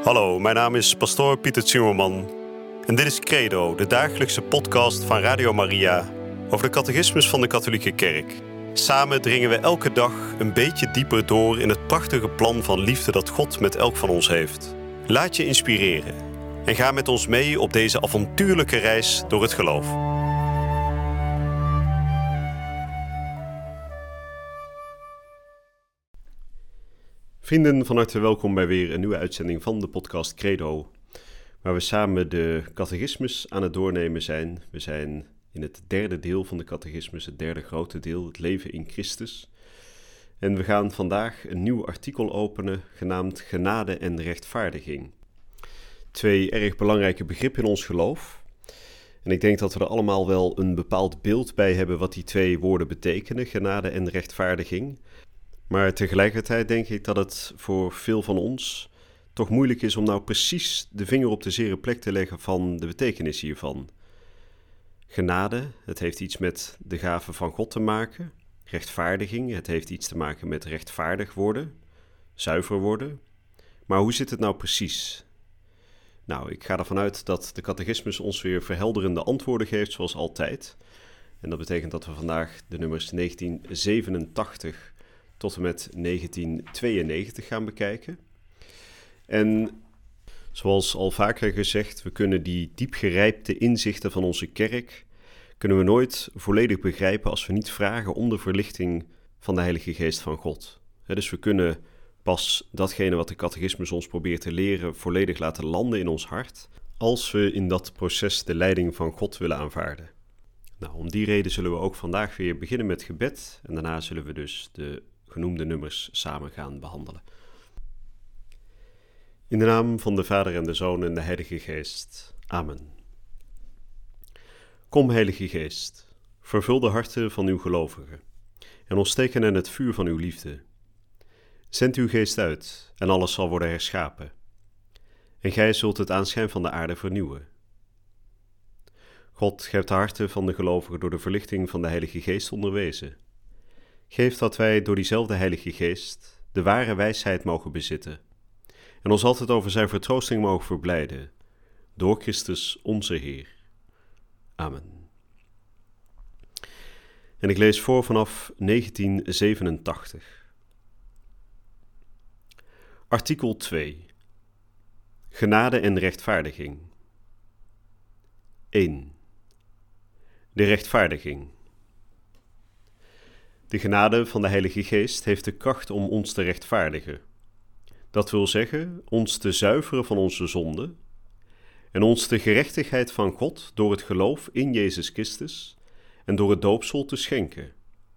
Hallo, mijn naam is pastoor Pieter Zimmerman en dit is Credo, de dagelijkse podcast van Radio Maria over de catechismus van de Katholieke Kerk. Samen dringen we elke dag een beetje dieper door in het prachtige plan van liefde dat God met elk van ons heeft. Laat je inspireren en ga met ons mee op deze avontuurlijke reis door het geloof. Vrienden, van harte welkom bij weer een nieuwe uitzending van de podcast Credo, waar we samen de catechismus aan het doornemen zijn. We zijn in het derde deel van de catechismus, het derde grote deel, het leven in Christus. En we gaan vandaag een nieuw artikel openen, genaamd genade en rechtvaardiging. Twee erg belangrijke begrippen in ons geloof. En ik denk dat we er allemaal wel een bepaald beeld bij hebben wat die twee woorden betekenen, genade en rechtvaardiging. Maar tegelijkertijd denk ik dat het voor veel van ons toch moeilijk is om nou precies de vinger op de zere plek te leggen van de betekenis hiervan. Genade, het heeft iets met de gave van God te maken. Rechtvaardiging, het heeft iets te maken met rechtvaardig worden, zuiver worden. Maar hoe zit het nou precies? Nou, ik ga ervan uit dat de catechismus ons weer verhelderende antwoorden geeft, zoals altijd. En dat betekent dat we vandaag de nummers 1987 tot en met 1992 gaan bekijken. En zoals al vaker gezegd, we kunnen die diepgerijpte inzichten van onze kerk kunnen we nooit volledig begrijpen als we niet vragen om de verlichting van de Heilige Geest van God. Dus we kunnen pas datgene wat de catechismus ons probeert te leren volledig laten landen in ons hart, als we in dat proces de leiding van God willen aanvaarden. Nou, om die reden zullen we ook vandaag weer beginnen met gebed en daarna zullen we dus de genoemde nummers samen gaan behandelen. In de naam van de Vader en de Zoon en de Heilige Geest. Amen. Kom, Heilige Geest, vervul de harten van uw gelovigen en ontsteek hen in het vuur van uw liefde. Zend uw geest uit en alles zal worden herschapen. En gij zult het aanschijn van de aarde vernieuwen. God, gij hebt de harten van de gelovigen door de verlichting van de Heilige Geest onderwezen. Geef dat wij door diezelfde Heilige Geest de ware wijsheid mogen bezitten en ons altijd over zijn vertroosting mogen verblijden, door Christus onze Heer. Amen. En ik lees voor vanaf 1987. Artikel 2. Genade en rechtvaardiging. 1. De rechtvaardiging. De genade van de Heilige Geest heeft de kracht om ons te rechtvaardigen. Dat wil zeggen, ons te zuiveren van onze zonden en ons de gerechtigheid van God door het geloof in Jezus Christus en door het doopsel te schenken.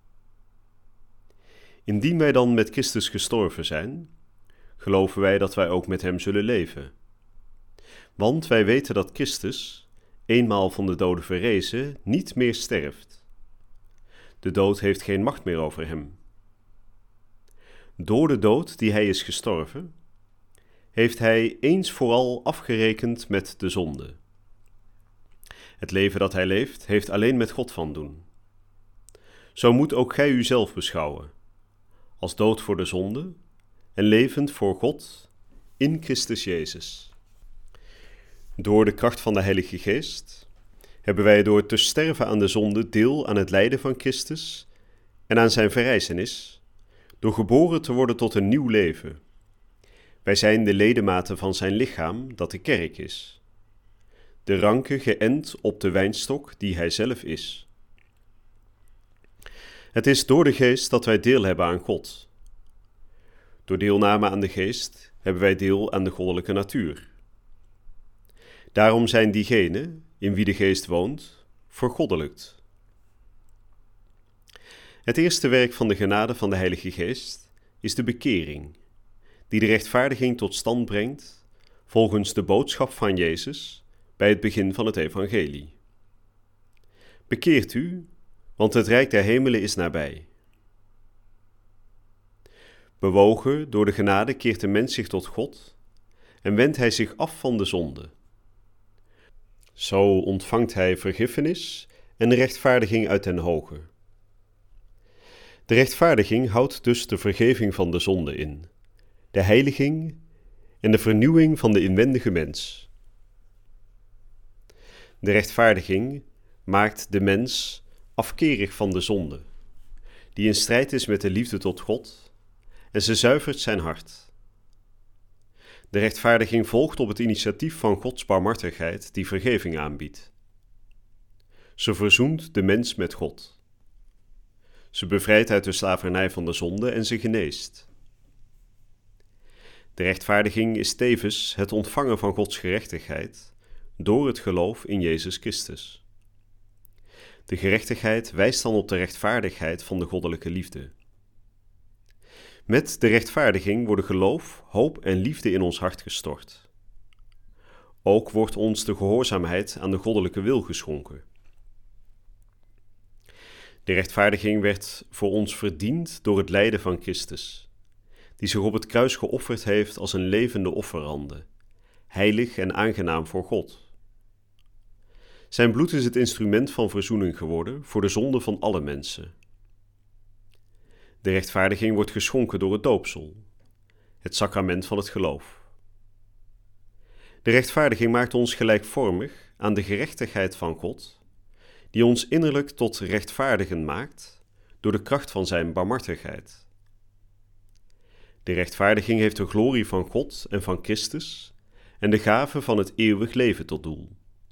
Indien wij dan met Christus gestorven zijn, geloven wij dat wij ook met hem zullen leven. Want wij weten dat Christus, eenmaal van de doden verrezen, niet meer sterft. De dood heeft geen macht meer over hem. Door de dood die hij is gestorven, heeft hij eens vooral afgerekend met de zonde. Het leven dat hij leeft, heeft alleen met God van doen. Zo moet ook gij uzelf beschouwen, als dood voor de zonde en levend voor God in Christus Jezus. Door de kracht van de Heilige Geest hebben wij door te sterven aan de zonde deel aan het lijden van Christus en aan zijn verrijzenis, door geboren te worden tot een nieuw leven. Wij zijn de ledematen van zijn lichaam, dat de kerk is. De ranken geënt op de wijnstok die hij zelf is. Het is door de Geest dat wij deel hebben aan God. Door deelname aan de Geest hebben wij deel aan de goddelijke natuur. Daarom zijn diegenen, in wie de Geest woont, vergoddelijkt. Het eerste werk van de genade van de Heilige Geest is de bekering, die de rechtvaardiging tot stand brengt volgens de boodschap van Jezus bij het begin van het evangelie. Bekeert u, want het rijk der hemelen is nabij. Bewogen door de genade keert de mens zich tot God en wendt hij zich af van de zonde. Zo ontvangt hij vergiffenis en de rechtvaardiging uit den hoge. De rechtvaardiging houdt dus de vergeving van de zonde in, de heiliging en de vernieuwing van de inwendige mens. De rechtvaardiging maakt de mens afkerig van de zonde, die in strijd is met de liefde tot God, en ze zuivert zijn hart. De rechtvaardiging volgt op het initiatief van Gods barmhartigheid die vergeving aanbiedt. Ze verzoent de mens met God. Ze bevrijdt uit de slavernij van de zonde en ze geneest. De rechtvaardiging is tevens het ontvangen van Gods gerechtigheid door het geloof in Jezus Christus. De gerechtigheid wijst dan op de rechtvaardigheid van de goddelijke liefde. Met de rechtvaardiging worden geloof, hoop en liefde in ons hart gestort. Ook wordt ons de gehoorzaamheid aan de goddelijke wil geschonken. De rechtvaardiging werd voor ons verdiend door het lijden van Christus, die zich op het kruis geofferd heeft als een levende offerande, heilig en aangenaam voor God. Zijn bloed is het instrument van verzoening geworden voor de zonde van alle mensen. De rechtvaardiging wordt geschonken door het doopsel, het sacrament van het geloof. De rechtvaardiging maakt ons gelijkvormig aan de gerechtigheid van God, die ons innerlijk tot rechtvaardigen maakt door de kracht van zijn barmhartigheid. De rechtvaardiging heeft de glorie van God en van Christus en de gave van het eeuwig leven tot doel.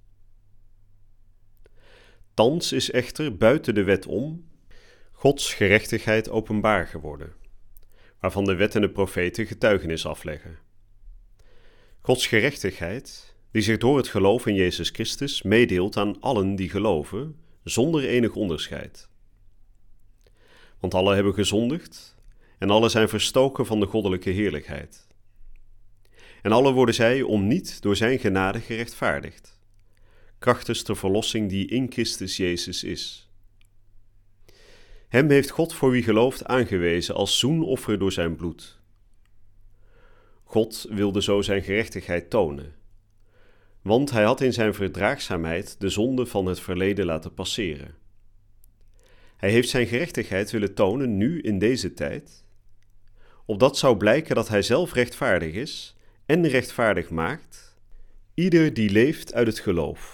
Thans is echter buiten de wet om Gods gerechtigheid openbaar geworden, waarvan de wet en de profeten getuigenis afleggen. Gods gerechtigheid, die zich door het geloof in Jezus Christus meedeelt aan allen die geloven, zonder enig onderscheid. Want alle hebben gezondigd en alle zijn verstoken van de goddelijke heerlijkheid. En alle worden zij om niet door zijn genade gerechtvaardigd, krachtens de verlossing die in Christus Jezus is. Hem heeft God voor wie gelooft aangewezen als zoenoffer door zijn bloed. God wilde zo zijn gerechtigheid tonen, want hij had in zijn verdraagzaamheid de zonde van het verleden laten passeren. Hij heeft zijn gerechtigheid willen tonen nu in deze tijd, opdat zou blijken dat hij zelf rechtvaardig is en rechtvaardig maakt ieder die leeft uit het geloof.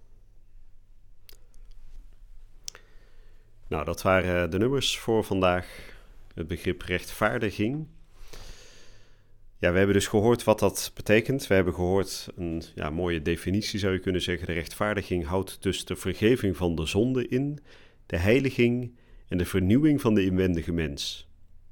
Nou, dat waren de nummers voor vandaag. Het begrip rechtvaardiging. Ja, we hebben dus gehoord wat dat betekent. We hebben gehoord een mooie definitie, zou je kunnen zeggen. De rechtvaardiging houdt dus de vergeving van de zonde in, de heiliging en de vernieuwing van de inwendige mens.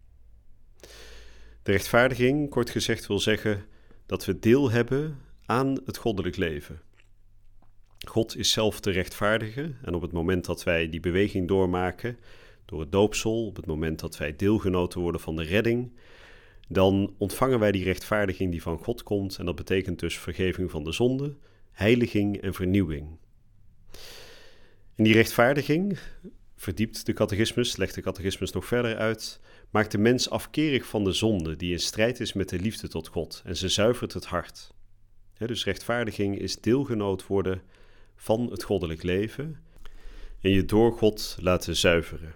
De rechtvaardiging, kort gezegd, wil zeggen dat we deel hebben aan het goddelijk leven. God is zelf de rechtvaardige en op het moment dat wij die beweging doormaken, door het doopsel, op het moment dat wij deelgenoten worden van de redding, dan ontvangen wij die rechtvaardiging die van God komt en dat betekent dus vergeving van de zonde, heiliging en vernieuwing. En die rechtvaardiging, verdiept de catechismus, legt de catechismus nog verder uit, maakt de mens afkerig van de zonde die in strijd is met de liefde tot God en ze zuivert het hart. Dus rechtvaardiging is deelgenoot worden van het goddelijk leven en je door God laten zuiveren.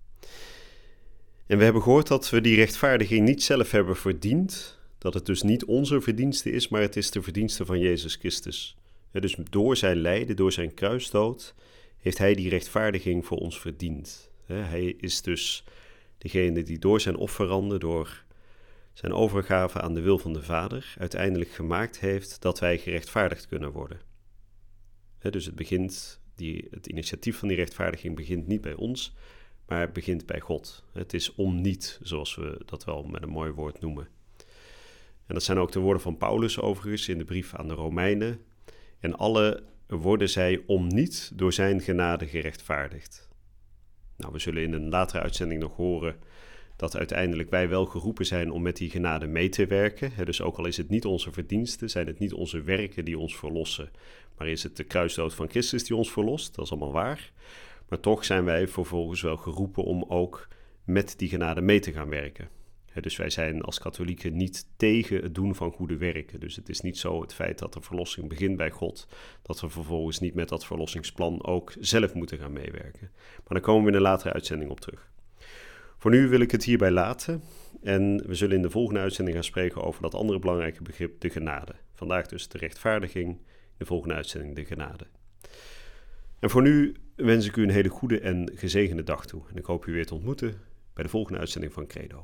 En we hebben gehoord dat we die rechtvaardiging niet zelf hebben verdiend, dat het dus niet onze verdienste is, maar het is de verdienste van Jezus Christus. Dus door zijn lijden, door zijn kruisdood, heeft hij die rechtvaardiging voor ons verdiend. Hij is dus degene die door zijn offerande, door zijn overgave aan de wil van de Vader, uiteindelijk gemaakt heeft dat wij gerechtvaardigd kunnen worden. Dus het initiatief van die rechtvaardiging begint niet bij ons, maar het begint bij God. Het is om niet, zoals we dat wel met een mooi woord noemen. En dat zijn ook de woorden van Paulus overigens in de brief aan de Romeinen. En alle worden zij om niet door zijn genade gerechtvaardigd. Nou, we zullen in een latere uitzending nog horen dat uiteindelijk wij wel geroepen zijn om met die genade mee te werken. Dus ook al is het niet onze verdiensten, zijn het niet onze werken die ons verlossen, maar is het de kruisdood van Christus die ons verlost, dat is allemaal waar. Maar toch zijn wij vervolgens wel geroepen om ook met die genade mee te gaan werken. Dus wij zijn als katholieken niet tegen het doen van goede werken. Dus het is niet zo het feit dat de verlossing begint bij God, dat we vervolgens niet met dat verlossingsplan ook zelf moeten gaan meewerken. Maar daar komen we in een latere uitzending op terug. Voor nu wil ik het hierbij laten En we zullen in de volgende uitzending gaan spreken over dat andere belangrijke begrip, de genade. Vandaag dus de rechtvaardiging, in de volgende uitzending de genade. En voor nu wens ik u een hele goede en gezegende dag toe. En ik hoop u weer te ontmoeten bij de volgende uitzending van Credo.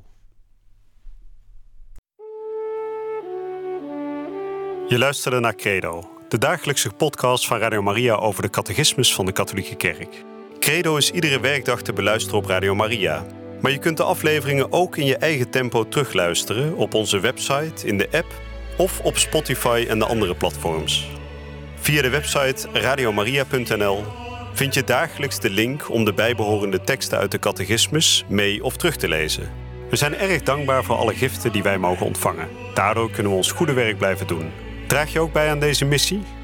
Je luisterde naar Credo, de dagelijkse podcast van Radio Maria over de catechismus van de Katholieke Kerk. Credo is iedere werkdag te beluisteren op Radio Maria. Maar je kunt de afleveringen ook in je eigen tempo terugluisteren op onze website, in de app of op Spotify en de andere platforms. Via de website radiomaria.nl vind je dagelijks de link om de bijbehorende teksten uit de catechismus mee of terug te lezen. We zijn erg dankbaar voor alle giften die wij mogen ontvangen. Daardoor kunnen we ons goede werk blijven doen. Draag je ook bij aan deze missie?